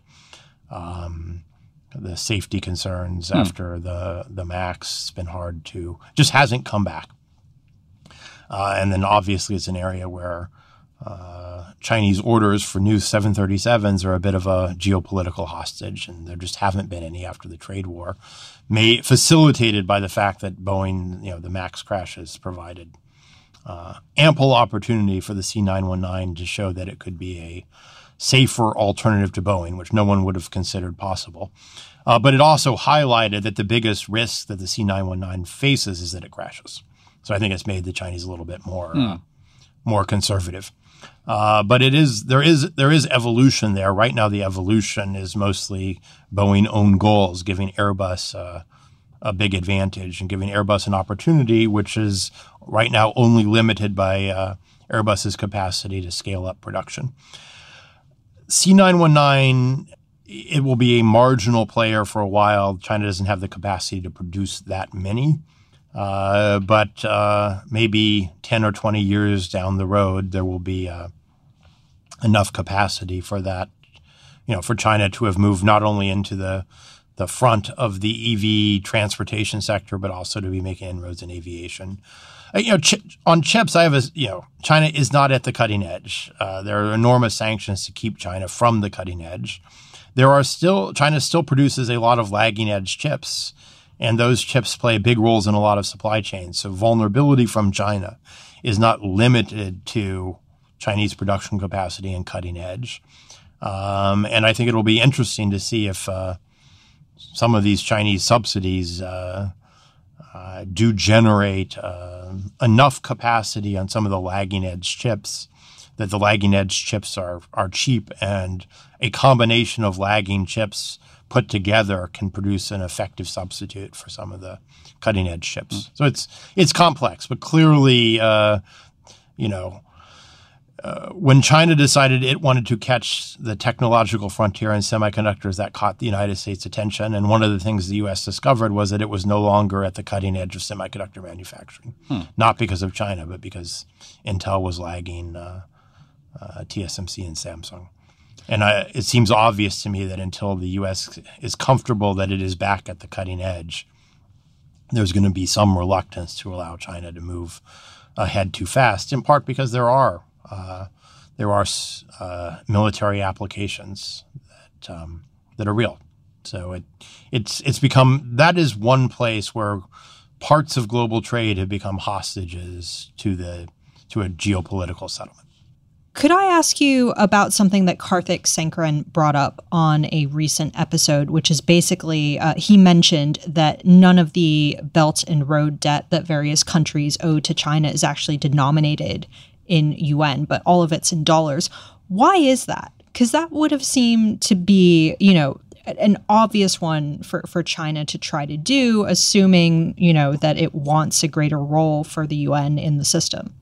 The safety concerns after the MAX, it's been hard to, just hasn't come back. And then obviously it's an area where Chinese orders for new 737s are a bit of a geopolitical hostage, and there just haven't been any after the trade war, facilitated by the fact that Boeing, the MAX crashes provided ample opportunity for the C919 to show that it could be a safer alternative to Boeing, which no one would have considered possible. But it also highlighted that the biggest risk that the C919 faces is that it crashes. So I think it's made the Chinese a little bit more conservative. But there is evolution there. Right now, the evolution is mostly Boeing own goals, giving Airbus a big advantage and giving Airbus an opportunity, which is right now only limited by Airbus's capacity to scale up production. C919, it will be a marginal player for a while. China doesn't have the capacity to produce that many. But maybe 10 or 20 years down the road, there will be enough capacity for that, for China to have moved not only into the front of the EV transportation sector, but also to be making inroads in aviation. On chips, China is not at the cutting edge. There are enormous sanctions to keep China from the cutting edge. China still produces a lot of lagging edge chips. And those chips play big roles in a lot of supply chains. So vulnerability from China is not limited to Chinese production capacity and cutting edge. And I think it'll be interesting to see if some of these Chinese subsidies do generate enough capacity on some of the lagging edge chips that the lagging edge chips are cheap, and a combination of lagging chips put together can produce an effective substitute for some of the cutting edge chips. So it's complex, but clearly, when China decided it wanted to catch the technological frontier in semiconductors, that caught the United States' attention. And one of the things the U.S. discovered was that it was no longer at the cutting edge of semiconductor manufacturing, not because of China, but because Intel was lagging TSMC and Samsung. And it seems obvious to me that until the U.S. is comfortable that it is back at the cutting edge, there's going to be some reluctance to allow China to move ahead too fast, in part because there are military applications that are real. So it's become, that is one place where parts of global trade have become hostages to a geopolitical settlement. Could I ask you about something that Karthik Sankaran brought up on a recent episode, which is basically he mentioned that none of the Belt and Road debt that various countries owe to China is actually denominated in yuan, but all of it's in dollars. Why is that? Because that would have seemed to be, an obvious one for China to try to do, assuming, that it wants a greater role for the yuan in the system.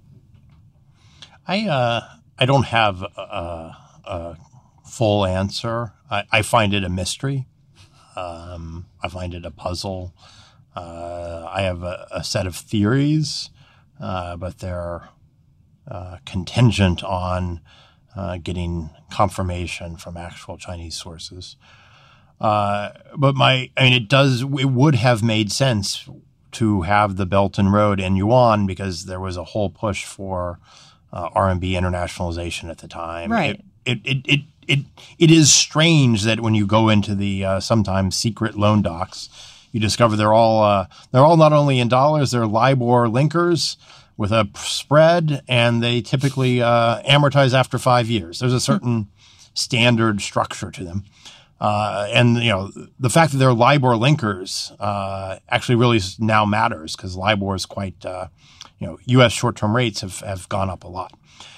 I don't have a full answer. I find it a mystery. I find it a puzzle. I have a set of theories, but they're contingent on getting confirmation from actual Chinese sources. But it would have made sense to have the Belt and Road in yuan because there was a whole push for RMB internationalization at the time. Right. It is strange that when you go into the sometimes secret loan docs, you discover they're all not only in dollars, they're LIBOR linkers with a spread, and they typically amortize after 5 years. There's a certain standard structure to them. And the fact that they're LIBOR linkers actually really now matters because LIBOR is quite, U.S. short-term rates have gone up a lot.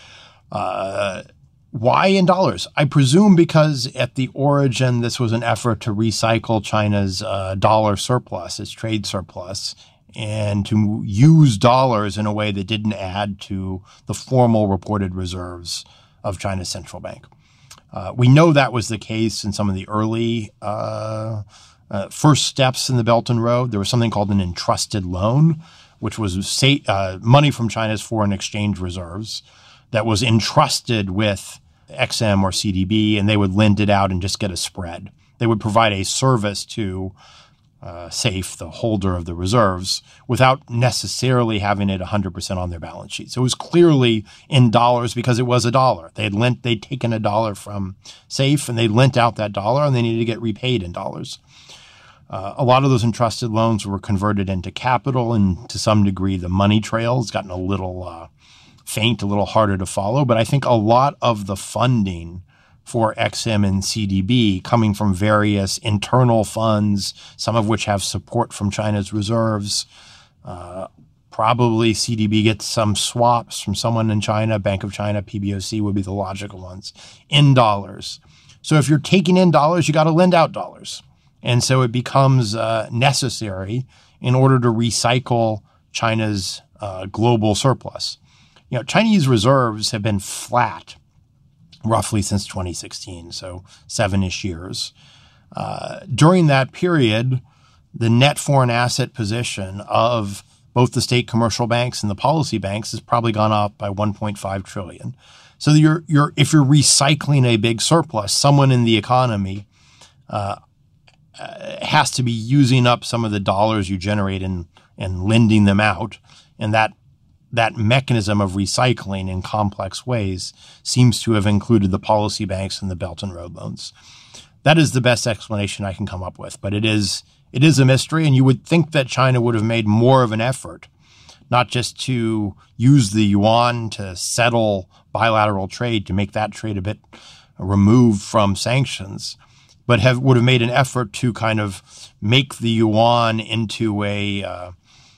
Why in dollars? I presume because at the origin, this was an effort to recycle China's dollar surplus, its trade surplus, and to use dollars in a way that didn't add to the formal reported reserves of China's central bank. We know that was the case in some of the early first steps in the Belt and Road. There was something called an entrusted loan, which was money from China's foreign exchange reserves that was entrusted with XM or CDB, and they would lend it out and just get a spread. They would provide a service to SAFE, the holder of the reserves, without necessarily having it 100% on their balance sheet. So it was clearly in dollars because it was a dollar. They'd taken a dollar from SAFE and they lent out that dollar and they needed to get repaid in dollars. A lot of those entrusted loans were converted into capital, and to some degree the money trail has gotten a little faint, a little harder to follow. But I think a lot of the funding for XM and CDB coming from various internal funds, some of which have support from China's reserves. Probably CDB gets some swaps from someone in China, Bank of China, PBOC would be the logical ones, in dollars. So if you're taking in dollars, you got to lend out dollars. And so it becomes necessary in order to recycle China's global surplus. Chinese reserves have been flat roughly since 2016, so 7-ish years. During that period, the net foreign asset position of both the state commercial banks and the policy banks has probably gone up by 1.5 trillion. So if you're recycling a big surplus, someone in the economy has to be using up some of the dollars you generate and lending them out, and that mechanism of recycling in complex ways seems to have included the policy banks and the Belt and Road loans. That is the best explanation I can come up with, but it is a mystery, and you would think that China would have made more of an effort, not just to use the yuan to settle bilateral trade, to make that trade a bit removed from sanctions, but would have made an effort to kind of make the yuan into a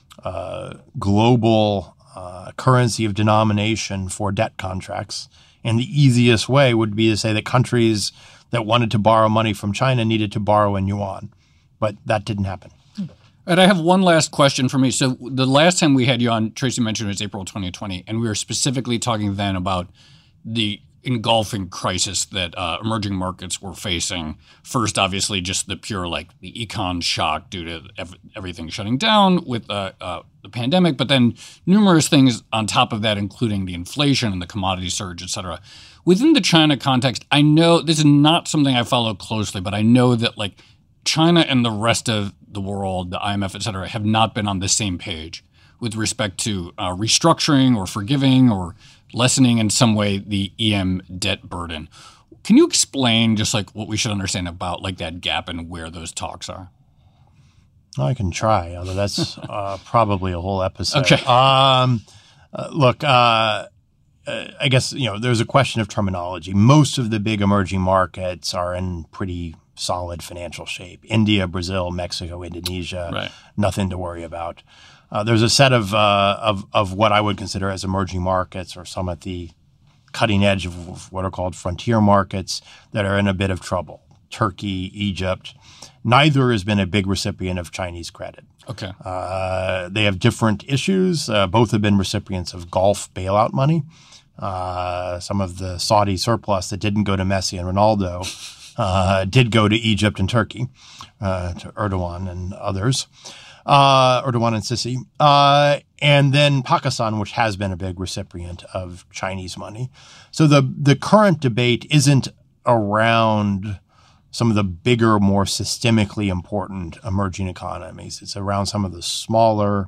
global currency of denomination for debt contracts. And the easiest way would be to say that countries that wanted to borrow money from China needed to borrow in yuan. But that didn't happen. And I have one last question for me. So the last time we had you on, Tracy mentioned it was April 2020, and we were specifically talking then about the engulfing crisis that emerging markets were facing. First, obviously, just the pure the econ shock due to everything shutting down with the pandemic, but then numerous things on top of that, including the inflation and the commodity surge, et cetera. Within the China context, I know this is not something I follow closely, but I know that China and the rest of the world, the IMF, et cetera, have not been on the same page with respect to restructuring or forgiving or lessening in some way the EM debt burden. Can you explain just what we should understand about that gap and where those talks are? I can try, although that's probably a whole episode. Okay. Look, I guess, there's a question of terminology. Most of the big emerging markets are in pretty solid financial shape. India, Brazil, Mexico, Indonesia, right. Nothing to worry about. There's a set of what I would consider as emerging markets, or some at the cutting edge of what are called frontier markets, that are in a bit of trouble. Turkey, Egypt. Neither has been a big recipient of Chinese credit. Okay. They have different issues. Both have been recipients of Gulf bailout money. Some of the Saudi surplus that didn't go to Messi and Ronaldo did go to Egypt and Turkey, to Erdogan and others. Erdogan and Sisi, and then Pakistan, which has been a big recipient of Chinese money. So the current debate isn't around some of the bigger, more systemically important emerging economies. It's around some of the smaller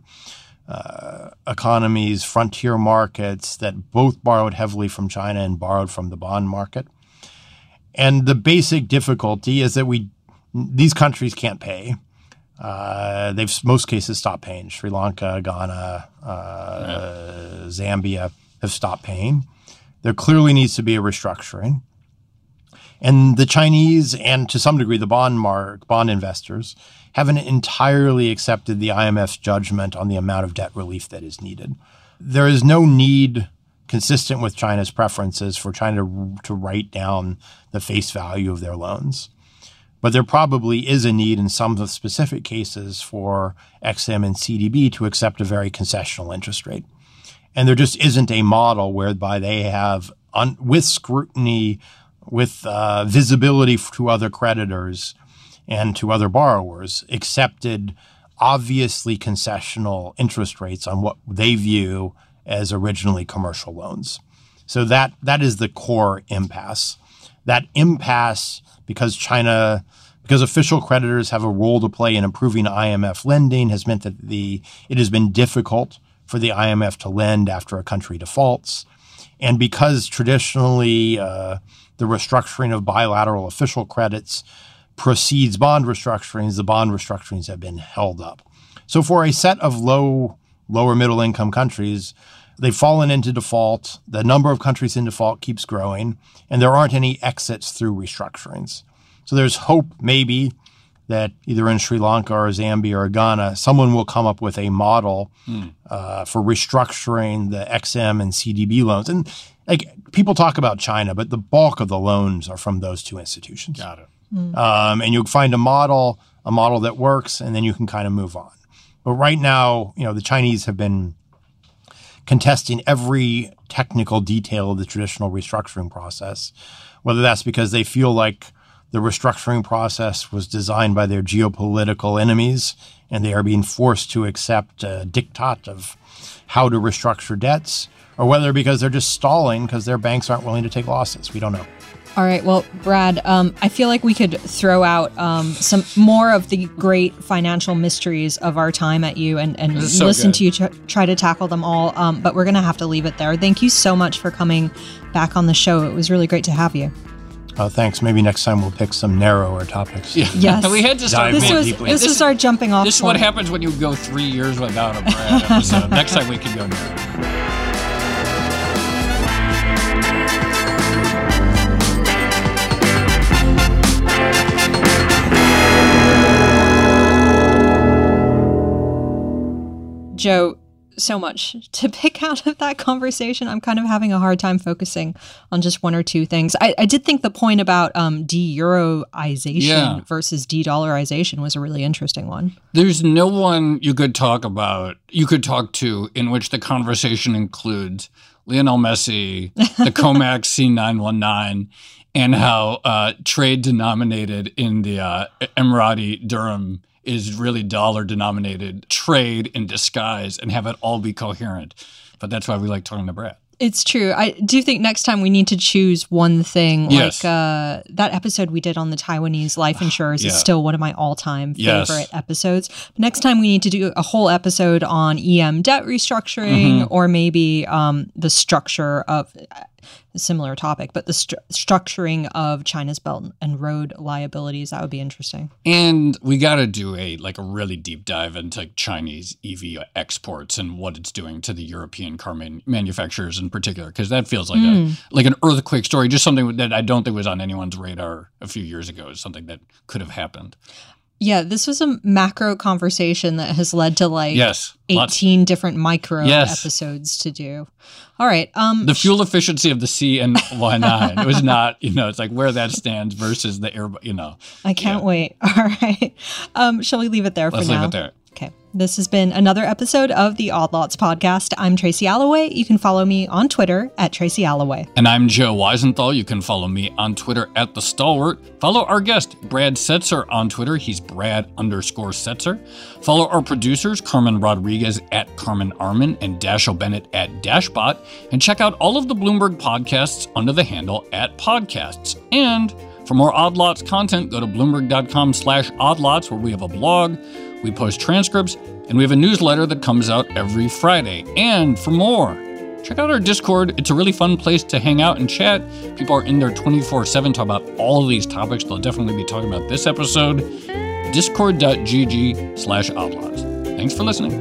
economies, frontier markets that both borrowed heavily from China and borrowed from the bond market. And the basic difficulty is that these countries can't pay. They've most cases stopped paying. Sri Lanka, Ghana, Zambia have stopped paying. There clearly needs to be a restructuring. And the Chinese and to some degree the bond investors haven't entirely accepted the IMF's judgment on the amount of debt relief that is needed. There is no need consistent with China's preferences for China to write down the face value of their loans. But there probably is a need in some of the specific cases for EXIM and CDB to accept a very concessional interest rate. And there just isn't a model whereby they have, with scrutiny, with visibility to other creditors and to other borrowers, accepted obviously concessional interest rates on what they view as originally commercial loans. So that is the core impasse. That impasse, because official creditors have a role to play in improving IMF lending, has meant that it has been difficult for the IMF to lend after a country defaults. And because traditionally the restructuring of bilateral official credits precedes bond restructurings, the bond restructurings have been held up. So for a set of lower middle income countries, they've fallen into default. The number of countries in default keeps growing, and there aren't any exits through restructurings. So there's hope maybe that either in Sri Lanka or Zambia or Ghana, someone will come up with a model for restructuring the XM and CDB loans. And people talk about China, but the bulk of the loans are from those two institutions. Got it. And you'll find a model that works, and then you can kind of move on. But right now, the Chinese have been contesting every technical detail of the traditional restructuring process, whether that's because they feel like the restructuring process was designed by their geopolitical enemies and they are being forced to accept a diktat of how to restructure debts, or whether because they're just stalling because their banks aren't willing to take losses. We don't know. All right. Well, Brad, I feel like we could throw out some more of the great financial mysteries of our time at you and listen to you try to tackle them all. But we're going to have to leave it there. Thank you so much for coming back on the show. It was really great to have you. Thanks. Maybe next time we'll pick some narrower topics. Yeah. Yes. We had to start This was our jumping off This is point. what happens when you go 3 years without a Brad episode. Next time we can go narrow. Joe, so much to pick out of that conversation. I'm kind of having a hard time focusing on just one or two things. I did think the point about de-Euroization versus de-dollarization was a really interesting one. There's no one you could talk to in which the conversation includes Lionel Messi, the COMEX C919, and how trade denominated in the Emirati dirham is really dollar-denominated trade in disguise, and have it all be coherent. But that's why we like talking to Brad. It's true. I do think next time we need to choose one thing. Yes. Like that episode we did on the Taiwanese life insurers is still one of my all-time favorite episodes. But next time we need to do a whole episode on EM debt restructuring, or maybe the structure of a similar topic, but the structuring of China's Belt and Road liabilities. That would be interesting. And we got to do a really deep dive into Chinese EV exports and what it's doing to the European car manufacturers in particular, because that feels like an earthquake story, just something that I don't think was on anyone's radar a few years ago. It's something that could have happened. Yeah, this was a macro conversation that has led to 18 different micro episodes to do. All right. The fuel efficiency of the CNY9. It was not, it's like where that stands versus the air, I can't wait. All right. Shall we leave it there for now? Let's leave it there. Okay. This has been another episode of the Odd Lots podcast. I'm Tracy Alloway. You can follow me on Twitter at Tracy Alloway. And I'm Joe Weisenthal. You can follow me on Twitter at The Stalwart. Follow our guest, Brad Setzer, on Twitter. He's Brad_Setzer. Follow our producers, Carmen Rodriguez at Carmen Armin and Dashiell Bennett at Dashbot. And check out all of the Bloomberg podcasts under the handle @podcasts. And For more Odd Lots content, go to Bloomberg.com/oddlots, where we have a blog, we post transcripts, and we have a newsletter that comes out every Friday. And for more, check out our Discord. It's a really fun place to hang out and chat. People are in there 24/7 talking about all of these topics. They'll definitely be talking about this episode. Discord.gg/oddlots. Thanks for listening.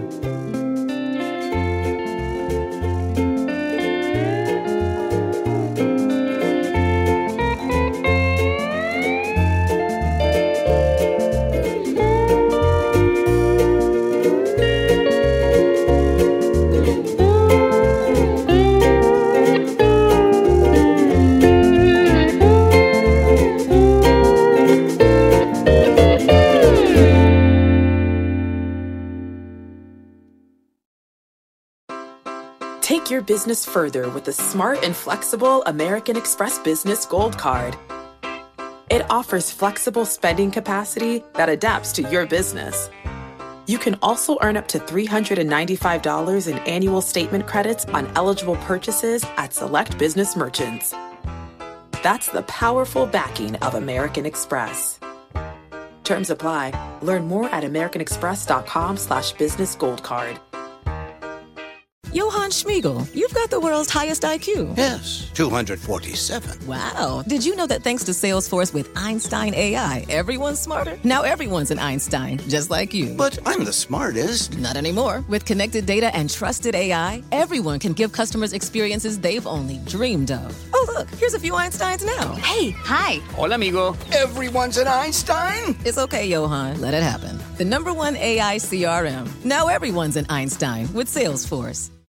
Take your business further with the smart and flexible American Express Business Gold Card. It offers flexible spending capacity that adapts to your business. You can also earn up to $395 in annual statement credits on eligible purchases at select business merchants. That's the powerful backing of American Express. Terms apply. Learn more at americanexpress.com/business gold card. Johann Schmiegel, you've got the world's highest IQ. Yes, 247. Wow. Did you know that thanks to Salesforce with Einstein AI, everyone's smarter? Now everyone's an Einstein, just like you. But I'm the smartest. Not anymore. With connected data and trusted AI, everyone can give customers experiences they've only dreamed of. Oh, look, here's a few Einsteins now. Hey, hi. Hola, amigo. Everyone's an Einstein? It's okay, Johann. Let it happen. The #1 AI CRM. Now everyone's an Einstein with Salesforce.